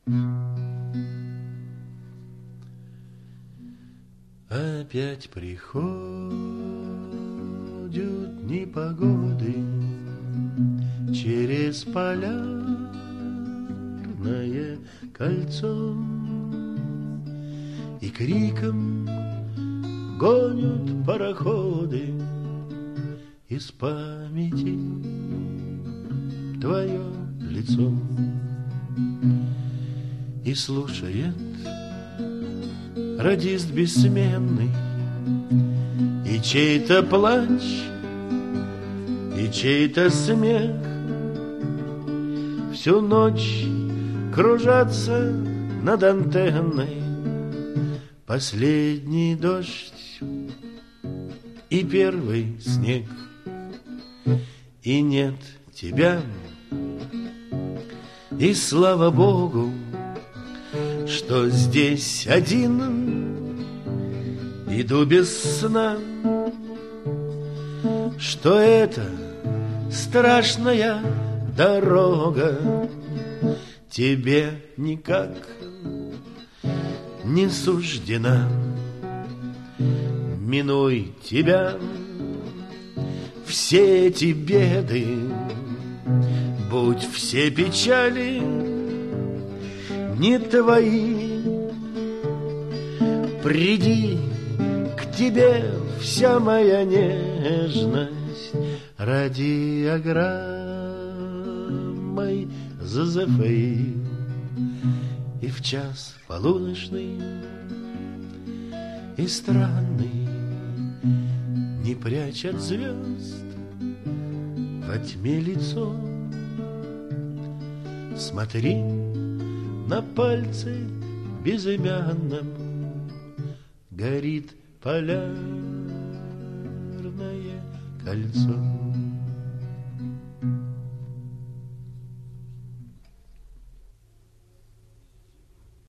Опять приходят непогоды через полярное кольцо и криком гонят пароходы из памяти твое лицо. И слушает радист бессменный и чей-то плач, и чей-то смех. Всю ночь кружатся над антенной последний дождь и первый снег. И нет тебя, и слава Богу, что здесь один иду без сна, что это страшная дорога тебе никак не суждена. Минуй тебя все эти беды, будь все печали не твои. Приди к тебе вся моя нежность радиограммой ЗЗФИ. И в час полуночный и странный, не прячь от звезд во тьме лицо, смотри на пальце безымянном горит полярное кольцо.